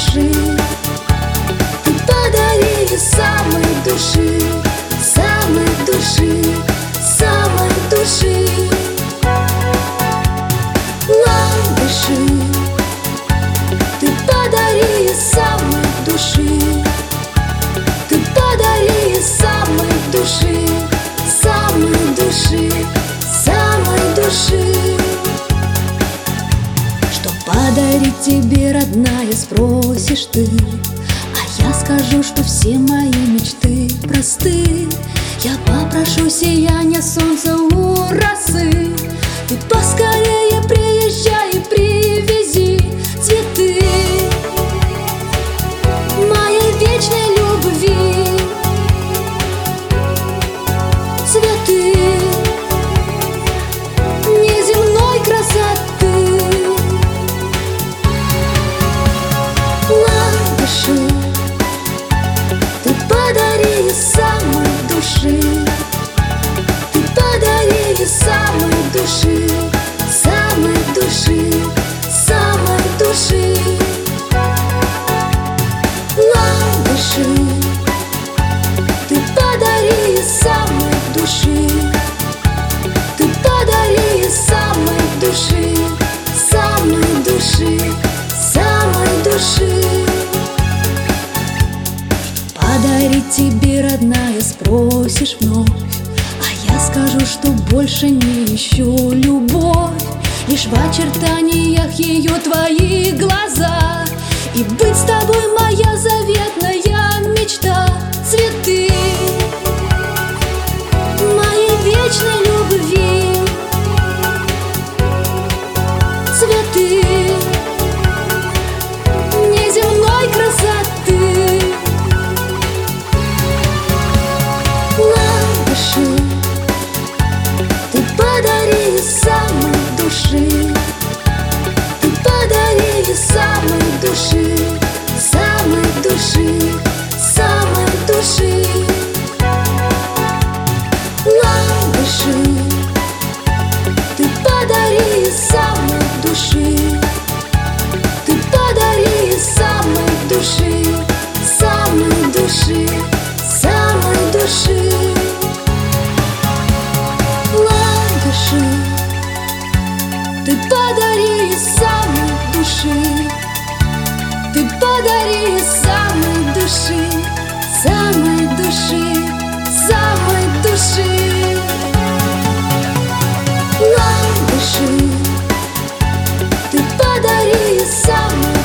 души. Ты подари из самой души, самой души, самой души. Ландыши, ты подари из самой души. Ты подари из самой души, самой души, самой души. Что подарить тебе, родная, спросишь ты, а я скажу, что все мои мечты просты. Я попрошу сияние солнца у росы. Ты поскорее приезжай и привези цветы моей вечной любви. Цветы неземной красоты. Ландыши, ты подари из самой души. Ты подари из самой души, самой души, самой души. Ландыши, ты подари из самой души. Ты подари из самой души, самой души, самой души. Подарить тебе, родная, спросишь вновь, а я скажу, что больше не ищу любовь. Лишь в очертаниях ее твои глаза, и быть с тобой моя заветная мечта. Цветы моей вечной любви. Цветы неземной красоты. Ландыши, ты подари из самой души. Ты подари из самой души, самой души, самой души. Ландыши, ты подари из самой души. Ты подари из самой души, самой души, самой души. Ландыши, ты подари из самой души. Ты подари из самой души, самой души, самой души. Ландыши, ты подари из самой